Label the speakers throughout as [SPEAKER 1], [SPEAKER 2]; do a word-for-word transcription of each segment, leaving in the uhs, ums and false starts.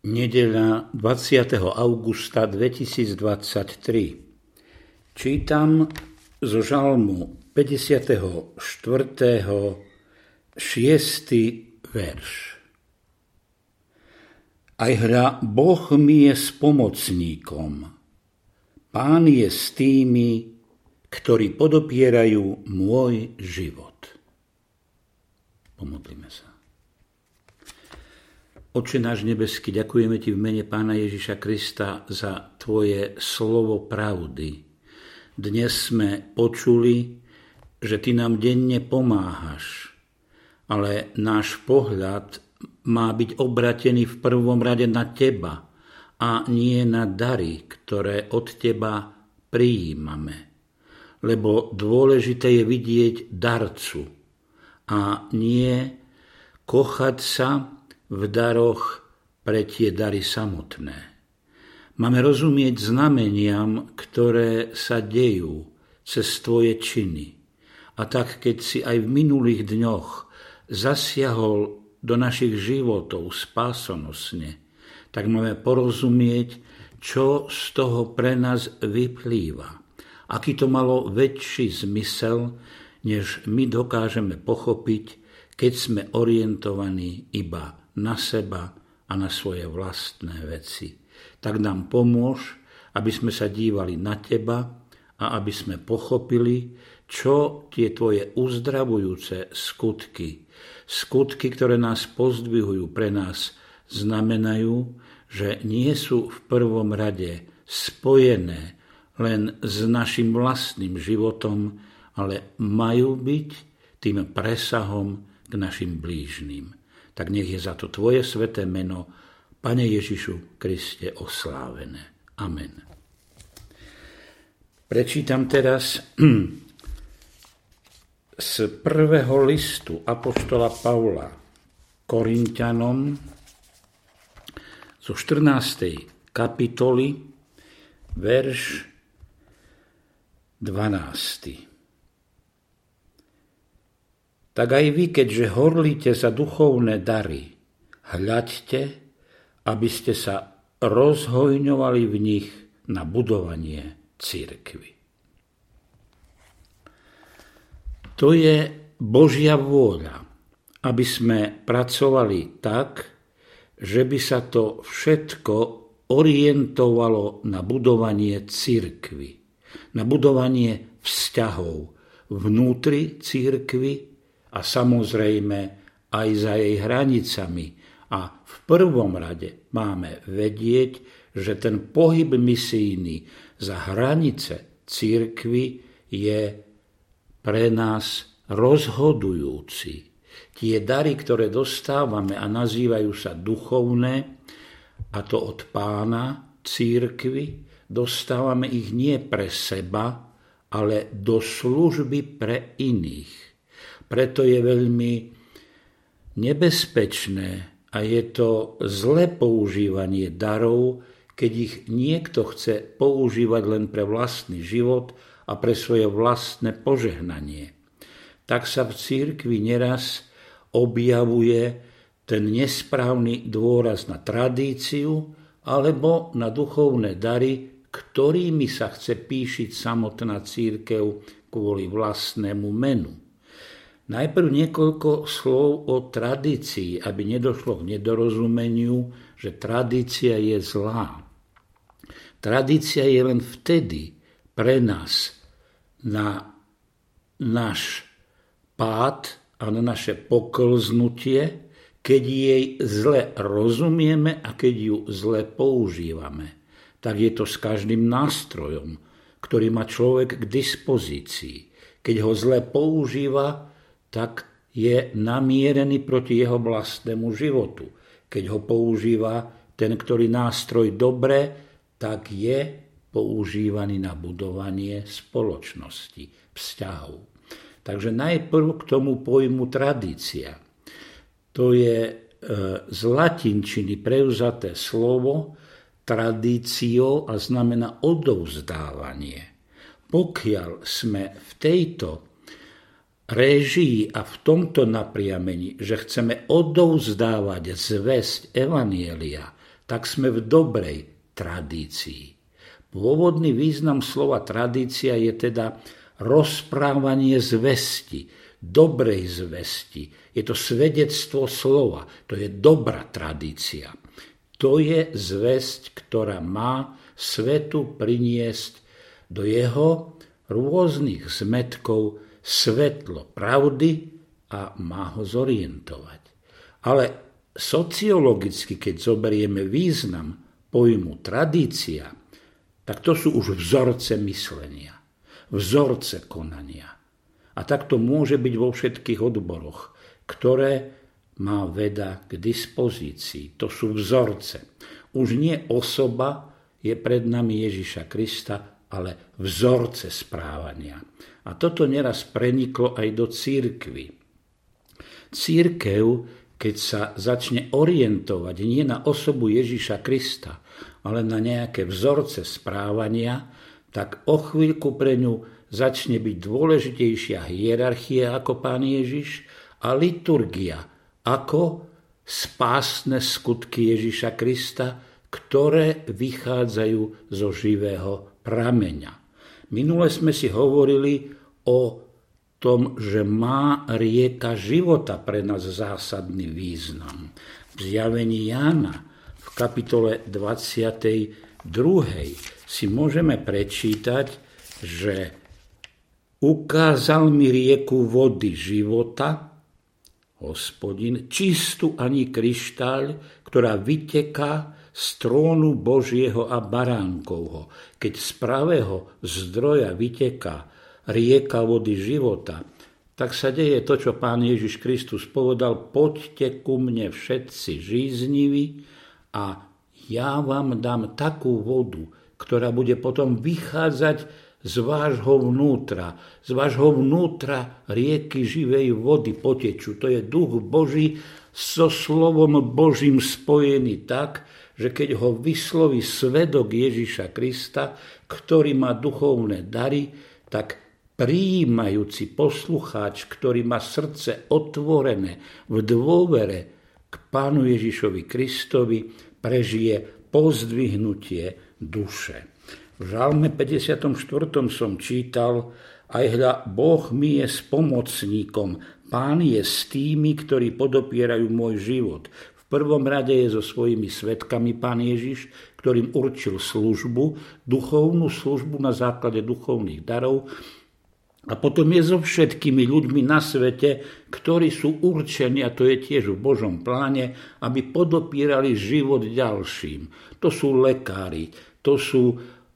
[SPEAKER 1] Nedeľa dvadsiateho augusta dvetisícdvadsaťtri. Čítam zo žalmu päťdesiateho štvrtého šiesty verš. Aj hľa, Boh mi je spomocníkom. Pán je s tými, ktorí podopierajú môj život. Pomodlíme sa. Oče náš nebeský, ďakujeme Ti v mene Pána Ježiša Krista za Tvoje slovo pravdy. Dnes sme počuli, že Ty nám denne pomáhaš, ale náš pohľad má byť obratený v prvom rade na Teba a nie na dary, ktoré od Teba prijímame. Lebo dôležité je vidieť darcu a nie kochať sa v daroch pre tie dary samotné. Máme rozumieť znameniam, ktoré sa dejú cez Tvoje činy. A tak, keď si aj v minulých dňoch zasiahol do našich životov spásonosne, tak máme porozumieť, čo z toho pre nás vyplýva. Aký to malo väčší zmysel, než my dokážeme pochopiť, keď sme orientovaní iba na seba a na svoje vlastné veci. Tak nám pomôž, aby sme sa dívali na Teba a aby sme pochopili, čo tie Tvoje uzdravujúce skutky, skutky, ktoré nás pozdvihujú, pre nás znamenajú, že nie sú v prvom rade spojené len s našim vlastným životom, ale majú byť tým presahom k našim blížnym. Tak nech je za to Tvoje sväté meno, Pane Ježišu Kriste, oslávené. Amen. Prečítam teraz z prvého listu apoštola Pavla Korinťanom zo štrnástej kapitoly, verš dvanásty. Tak aj vy, keďže horlíte za duchovné dary, hľaďte, aby ste sa rozhojňovali v nich na budovanie cirkvi. To je Božia vôľa, aby sme pracovali tak, že by sa to všetko orientovalo na budovanie cirkvi, na budovanie vzťahov vnútri cirkvi, a samozrejme aj za jej hranicami. A v prvom rade máme vedieť, že ten pohyb misijný za hranice cirkvi je pre nás rozhodujúci. Tie dary, ktoré dostávame a nazývajú sa duchovné, a to od Pána cirkvi, dostávame ich nie pre seba, ale do služby pre iných. Preto je veľmi nebezpečné a je to zlé používanie darov, keď ich niekto chce používať len pre vlastný život a pre svoje vlastné požehnanie. Tak sa v cirkvi neraz objavuje ten nesprávny dôraz na tradíciu alebo na duchovné dary, ktorými sa chce píšiť samotná cirkev kvôli vlastnému menu. Najprv niekoľko slov o tradícii, aby nedošlo k nedorozumeniu, že tradícia je zlá. Tradícia je len vtedy pre nás na náš pád a na naše poklznutie, keď jej zle rozumieme a keď ju zle používame. Tak je to s každým nástrojom, ktorý má človek k dispozícii. Keď ho zle používa, tak je namierený proti jeho vlastnému životu. Keď ho používa ten, ktorý nástroj dobre, tak je používaný na budovanie spoločnosti, vzťahov. Takže najprv k tomu pojmu tradícia. To je e, z latinčiny prevzaté slovo tradício a znamená odovzdávanie. Pokiaľ sme v tejto réžii a v tomto napriamení, že chceme odovzdávať zvesť evanjelia, tak sme v dobrej tradícii. Pôvodný význam slova tradícia je teda rozprávanie zvesti, dobrej zvesti. Je to svedectvo slova, to je dobrá tradícia. To je zvesť, ktorá má svetu priniesť do jeho rôznych zmetkov svetlo pravdy a má ho zorientovať. Ale sociologicky, keď zoberieme význam pojmu tradícia, tak to sú už vzorce myslenia, vzorce konania. A tak to môže byť vo všetkých odboroch, ktoré má veda k dispozícii. To sú vzorce. Už nie osoba je pred nami Ježiša Krista, ale vzorce správania. A toto neraz preniklo aj do cirkvi. Cirkev, keď sa začne orientovať nie na osobu Ježiša Krista, ale na nejaké vzorce správania, tak o chvíľku pre ňu začne byť dôležitejšia hierarchia ako Pán Ježiš a liturgia ako spásne skutky Ježiša Krista, ktoré vychádzajú zo živého prameňa. Minule sme si hovorili o tom, že má rieka života pre nás zásadný význam. V zjavení Jána v kapitole dvadsiatej druhej si môžeme prečítať, že ukázal mi rieku vody života, Hospodin, čistú ani kryštáľ, ktorá vyteká z trónu Božieho a Baránkovho. Keď z pravého zdroja vyteká rieka vody života, tak sa deje to, čo Pán Ježiš Kristus povedal: poďte ku mne všetci žízniví a ja vám dám takú vodu, ktorá bude potom vychádzať z vášho vnútra. Z vášho vnútra rieky živej vody potečú. To je duch Boží so slovom Božím spojený tak, že keď ho vysloví svedok Ježiša Krista, ktorý má duchovné dary, tak prijímajúci poslucháč, ktorý má srdce otvorené v dôvere k Pánu Ježišovi Kristovi, prežije pozdvihnutie duše. V Žalme päťdesiatom štvrtom som čítal: aj hľa, Boh mi je spomocníkom, Pán je s tými, ktorí podopierajú môj život. V prvom rade je so svojimi svedkami Pán Ježiš, ktorým určil službu, duchovnú službu na základe duchovných darov. A potom je so všetkými ľuďmi na svete, ktorí sú určení, a to je tiež v Božom pláne, aby podopierali život ďalším. To sú lekári, to sú,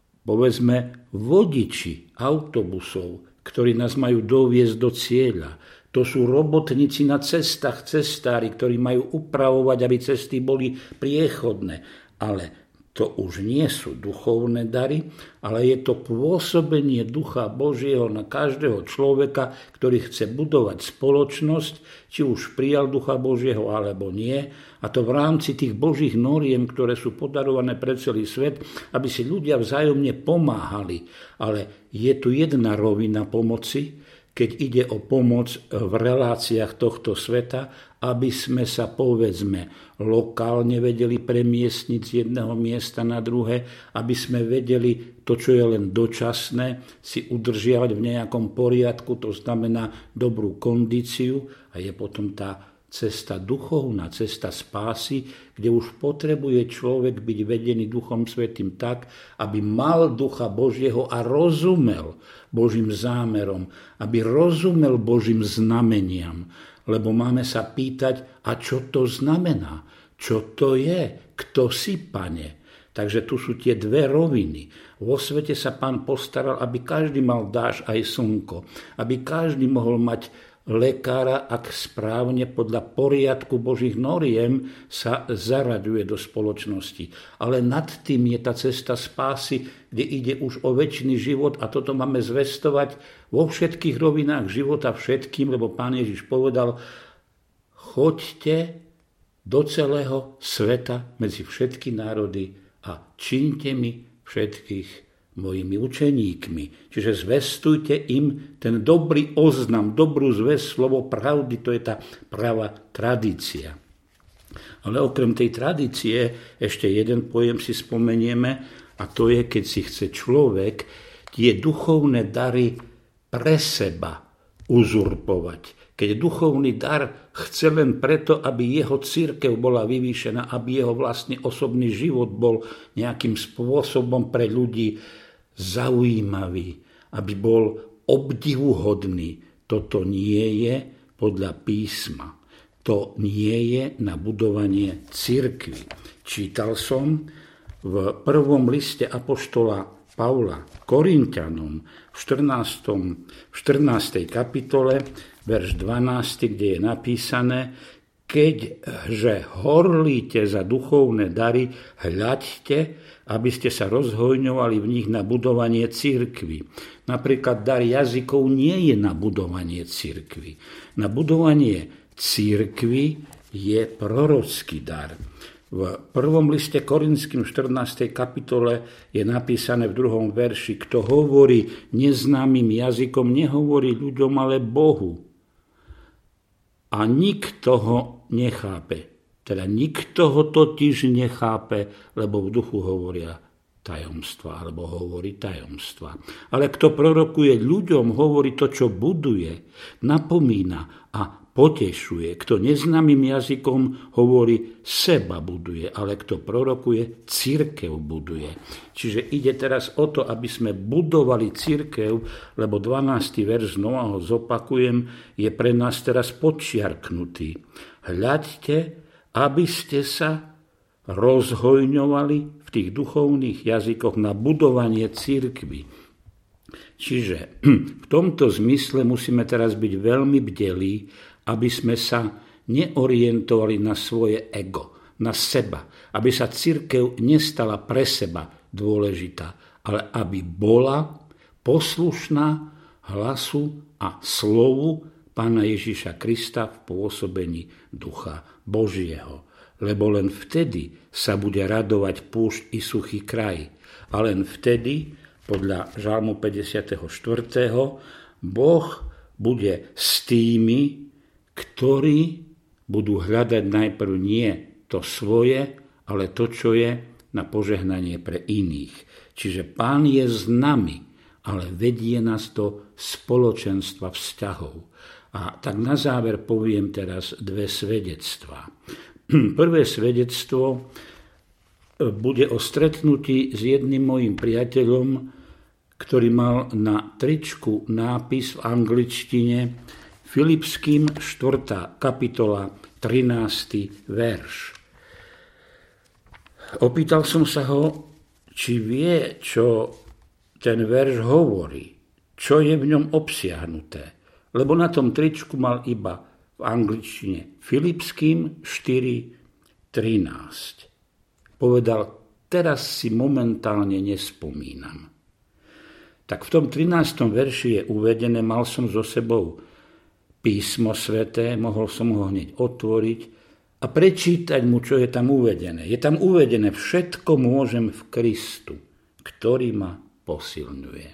[SPEAKER 1] povedzme, vodiči autobusov, ktorí nás majú doviesť do cieľa. To sú robotníci na cestách, cestári, ktorí majú upravovať, aby cesty boli priechodné. Ale to už nie sú duchovné dary, ale je to pôsobenie Ducha Božieho na každého človeka, ktorý chce budovať spoločnosť, či už prijal Ducha Božieho alebo nie. A to v rámci tých Božích noriem, ktoré sú podarované pre celý svet, aby si ľudia vzájomne pomáhali. Ale je tu jedna rovina pomoci, keď ide o pomoc v reláciách tohto sveta, aby sme sa, povedzme, lokálne vedeli premiestniť z jedného miesta na druhé, aby sme vedeli to, čo je len dočasné, si udržiavať v nejakom poriadku, to znamená dobrú kondíciu, a je potom tá cesta duchovná, cesta spásy, kde už potrebuje človek byť vedený Duchom Svätým tak, aby mal Ducha Božieho a rozumel Božím zámerom, aby rozumel Božím znameniam. Lebo máme sa pýtať, a čo to znamená? Čo to je? Kto si, Pane? Takže tu sú tie dve roviny. Vo svete sa Pán postaral, aby každý mal dážď aj slnko, aby každý mohol mať lekára, ak správne podľa poriadku Božích noriem sa zaraďuje do spoločnosti. Ale nad tým je tá cesta spásy, kde ide už o večný život, a toto máme zvestovať vo všetkých rovinách života všetkým, lebo Pán Ježiš povedal: choďte do celého sveta medzi všetky národy a čiňte mi všetkých mojimi učeníkmi. Čiže zvestujte im ten dobrý oznam, dobrú zvesť, slovo pravdy, to je tá pravá tradícia. Ale okrem tej tradície ešte jeden pojem si spomenieme, a to je, keď si chce človek tie duchovné dary pre seba uzurpovať. Keď duchovný dar chce len preto, aby jeho cirkev bola vyvýšená, aby jeho vlastný osobný život bol nejakým spôsobom pre ľudí zaujímavý, aby bol obdivuhodný. Toto nie je podľa písma. To nie je na budovanie cirkvi. Čítal som v prvom liste apoštola Pavla Korinťanom v štrnástej kapitole, verš dvanásty, kde je napísané: keďže horlíte za duchovné dary, hľaďte, aby ste sa rozhojňovali v nich na budovanie cirkvi. Napríklad dar jazykov nie je na budovanie cirkvi. Na budovanie cirkvi je prorocký dar. V prvom liste Korinským v štrnástej kapitole je napísané v druhom verši: kto hovorí neznámym jazykom, nehovorí ľuďom, ale Bohu. A nikto ho nechápe. Teda nikto ho totiž nechápe, lebo v duchu hovoria tajomstva, alebo hovorí tajomstva. Ale kto prorokuje ľuďom, hovorí to, čo buduje, napomína a potešuje. Kto neznámym jazykom hovorí, seba buduje, ale kto prorokuje, cirkev buduje. Čiže ide teraz o to, aby sme budovali cirkev, lebo dvanásty verš, znova ho zopakujem, je pre nás teraz podčiarknutý. Hľaďte, aby ste sa rozhojňovali v tých duchovných jazykoch na budovanie cirkvi. Čiže v tomto zmysle musíme teraz byť veľmi bdelí, aby sme sa neorientovali na svoje ego, na seba, aby sa cirkev nestala pre seba dôležitá, ale aby bola poslušná hlasu a slovu Pána Ježiša Krista v pôsobení Ducha Božieho. Lebo len vtedy sa bude radovať púšť i suchý kraj. A len vtedy, podľa Žalmu päťdesiatštyri, Boh bude s tými, ktorí budú hľadať najprv nie to svoje, ale to, čo je na požehnanie pre iných. Čiže Pán je s nami, ale vedie nás do spoločenstva vzťahov. A tak na záver poviem teraz dve svedectvá. Prvé svedectvo bude o stretnutí s jedným mojím priateľom, ktorý mal na tričku nápis v angličtine Filipským štvrtá kapitola trinásty verš. Opýtal som sa ho, či vie, čo ten verš hovorí, čo je v ňom obsiahnuté. Lebo na tom tričku mal iba v angličtine Filipským štyri trinásť. Povedal, teraz si momentálne nespomínam. Tak v tom trinástom verši je uvedené, mal som so sebou písmo sväté, mohol som ho hneď otvoriť a prečítať mu, čo je tam uvedené. Je tam uvedené, všetko môžem v Kristu, ktorý ma posilňuje.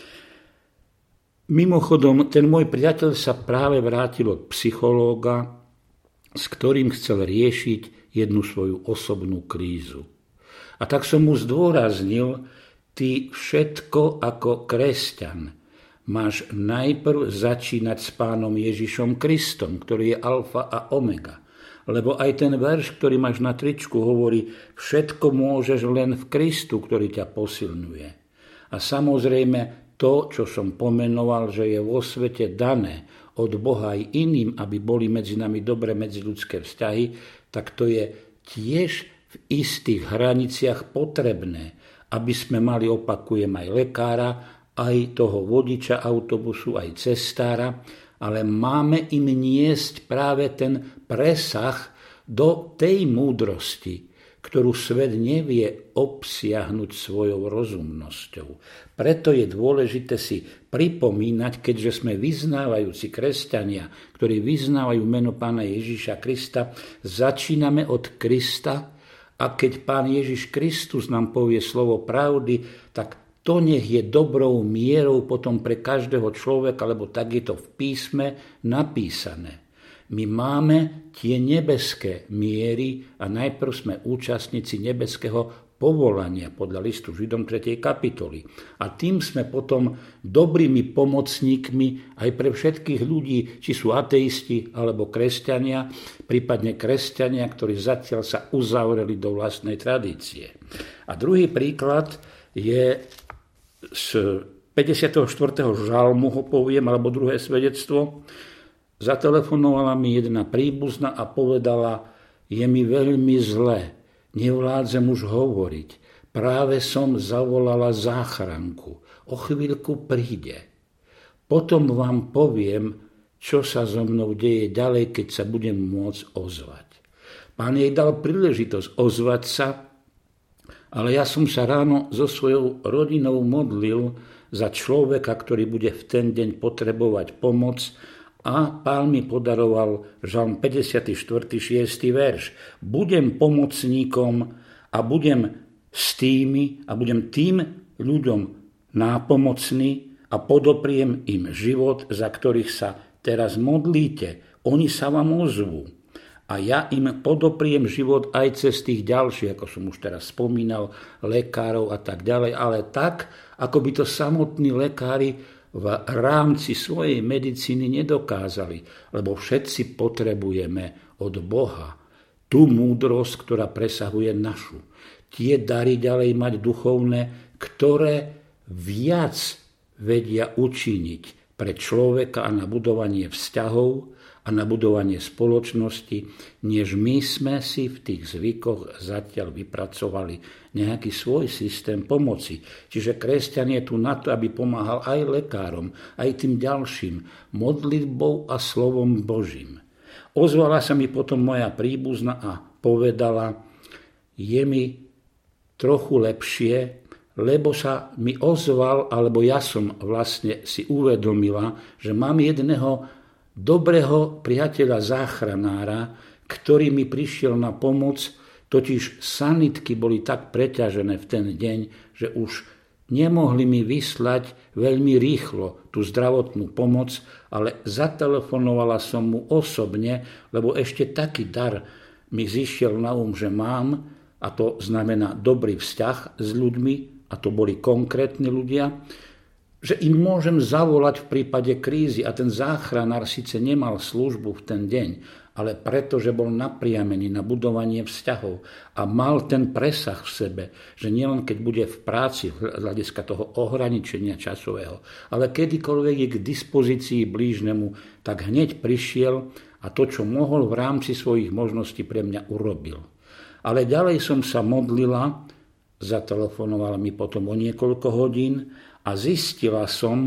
[SPEAKER 1] Mimochodom, ten môj priateľ sa práve vrátil od psychológa, s ktorým chcel riešiť jednu svoju osobnú krízu. A tak som mu zdôraznil, ty všetko ako kresťan máš najprv začínať s Pánom Ježišom Kristom, ktorý je alfa a omega. Lebo aj ten verš, ktorý máš na tričku, hovorí, všetko môžeš len v Kristu, ktorý ťa posilňuje. A samozrejme to, čo som pomenoval, že je vo svete dané od Boha aj iným, aby boli medzi nami dobré medziľudské vzťahy, tak to je tiež v istých hraniciach potrebné, aby sme mali, opakujem, aj lekára, aj toho vodiča autobusu, aj cestára, ale máme im niesť práve ten presah do tej múdrosti, ktorú svet nevie obsiahnuť svojou rozumnosťou. Preto je dôležité si pripomínať, keďže sme vyznávajúci kresťania, ktorí vyznávajú meno Pána Ježiša Krista, začíname od Krista a keď Pán Ježiš Kristus nám povie slovo pravdy, tak to nech je dobrou mierou potom pre každého človeka, lebo tak je to v písme napísané. my máme tie nebeské miery a najprv sme účastníci nebeského povolania podľa listu Židom tretej kapitoly. A tým sme potom dobrými pomocníkmi aj pre všetkých ľudí, či sú ateisti alebo kresťania, prípadne kresťania, ktorí zatiaľ sa uzavreli do vlastnej tradície. A druhý príklad je z päťdesiateho štvrtého žalmu, ho poviem, alebo druhé svedectvo. Zatelefonovala mi jedna príbuzná a povedala: je mi veľmi zle, nevládzem už hovoriť. Práve som zavolala záchranku. O chvíľku príde. Potom vám poviem, čo sa so mnou deje ďalej, keď sa budem môcť ozvať. Pán jej dal príležitosť ozvať sa, ale ja som sa ráno so svojou rodinou modlil za človeka, ktorý bude v ten deň potrebovať pomoc, a Pán mi podaroval Žalm päťdesiaty štvrtý šiesty verš. Budem pomocníkom a budem s tými a budem tým ľuďom nápomocný a podopriem im život, za ktorých sa teraz modlíte. Oni sa vám ozvú. A ja im podopriem život aj cez tých ďalších, ako som už teraz spomínal, lekárov a tak ďalej, ale tak, ako by to samotní lekári v rámci svojej medicíny nedokázali, lebo všetci potrebujeme od Boha tú múdrosť, ktorá presahuje našu. Tie dary ďalej mať duchovné, ktoré viac vedia učiniť pre človeka a na budovanie vzťahov a na budovanie spoločnosti, než my sme si v tých zvykoch zatiaľ vypracovali nejaký svoj systém pomoci. Čiže kresťan je tu na to, aby pomáhal aj lekárom, aj tým ďalším, modlitbou a slovom Božím. Ozvala sa mi potom moja príbuzná a povedala: je mi trochu lepšie, lebo sa mi ozval, alebo ja som vlastne si uvedomila, že mám jedného dobrého priateľa záchranára, ktorý mi prišiel na pomoc, totiž sanitky boli tak preťažené v ten deň, že už nemohli mi vyslať veľmi rýchlo tú zdravotnú pomoc, ale zatelefonovala som mu osobne, lebo ešte taký dar mi zišiel na um, že mám, a to znamená dobrý vzťah s ľuďmi, a to boli konkrétni ľudia, že im môžem zavolať v prípade krízy. A ten záchranár síce nemal službu v ten deň, ale preto, že bol napriamený na budovanie vzťahov a mal ten presah v sebe, že nielen keď bude v práci z hľadiska toho ohraničenia časového, ale kedykoľvek je k dispozícii blížnemu, tak hneď prišiel a to, čo mohol v rámci svojich možností, pre mňa urobil. Ale ďalej som sa modlila, zatelefonovala mi potom o niekoľko hodín, a zistila som,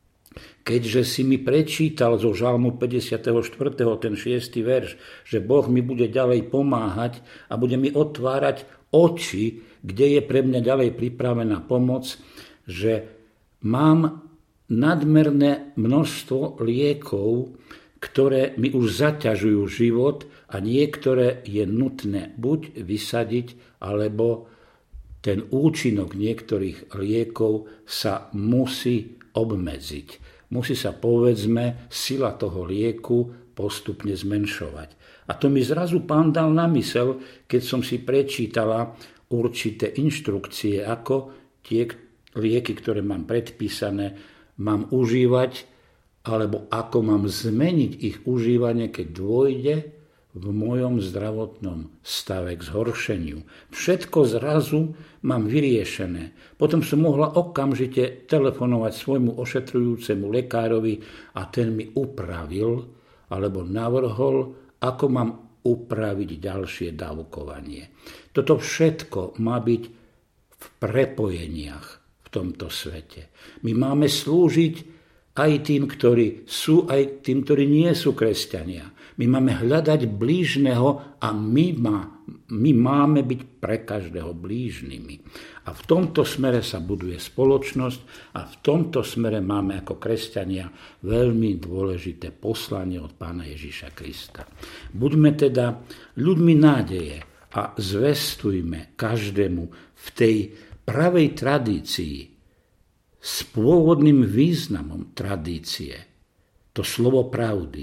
[SPEAKER 1] keďže si mi prečítal zo Žalmu päťdesiateho štvrtého ten šiesty verš, že Boh mi bude ďalej pomáhať a bude mi otvárať oči, kde je pre mňa ďalej pripravená pomoc, že mám nadmerné množstvo liekov, ktoré mi už zaťažujú život a niektoré je nutné buď vysadiť, alebo ten účinok niektorých liekov sa musí obmedziť. Musí sa, povedzme, sila toho lieku postupne zmenšovať. A to mi zrazu Pán dal na mysel, keď som si prečítala určité inštrukcie, ako tie lieky, ktoré mám predpísané, mám užívať, alebo ako mám zmeniť ich užívanie, keď dôjde v mojom zdravotnom stave k zhoršeniu. Všetko zrazu mám vyriešené. Potom som mohla okamžite telefonovať svojmu ošetrujúcemu lekárovi a ten mi upravil alebo navrhol, ako mám upraviť ďalšie dávkovanie. Toto všetko má byť v prepojeniach v tomto svete. My máme slúžiť aj tým, ktorí sú, aj tým, ktorí nie sú kresťania. My máme hľadať blížneho a my, má, my máme byť pre každého blížnymi. A v tomto smere sa buduje spoločnosť a v tomto smere máme ako kresťania veľmi dôležité poslanie od Pána Ježiša Krista. Buďme teda ľuďmi nádeje a zvestujme každému v tej pravej tradícii s pôvodným významom tradície to slovo pravdy.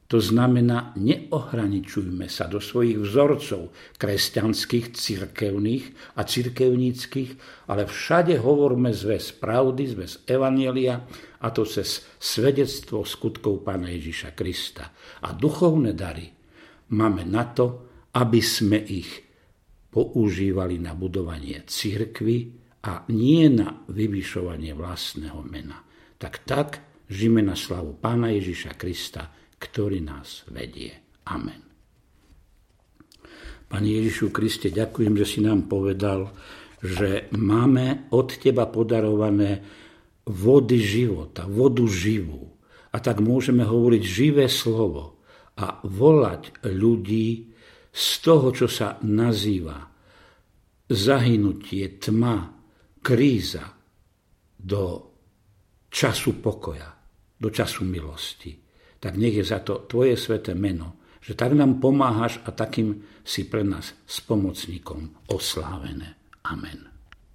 [SPEAKER 1] To znamená, neohraničujme sa do svojich vzorcov kresťanských, cirkevných a cirkevníckých, ale všade hovorme zväz pravdy, zväz evanjelia, a to cez svedectvo skutkov Pána Ježiša Krista. A duchovné dary máme na to, aby sme ich používali na budovanie cirkvi a nie na vyvyšovanie vlastného mena. Tak tak žijeme na slavu Pána Ježiša Krista, ktorý nás vedie. Amen. Pane Ježišu Kriste, ďakujem, že si nám povedal, že máme od Teba podarované vody života, vodu živú. A tak môžeme hovoriť živé slovo a volať ľudí z toho, čo sa nazýva zahynutie, tma, kríza, do času pokoja, do času milosti. Tak nech je za to Tvoje sväté meno, že tak nám pomáhaš a takým si pre nás spomocníkom oslávené. Amen.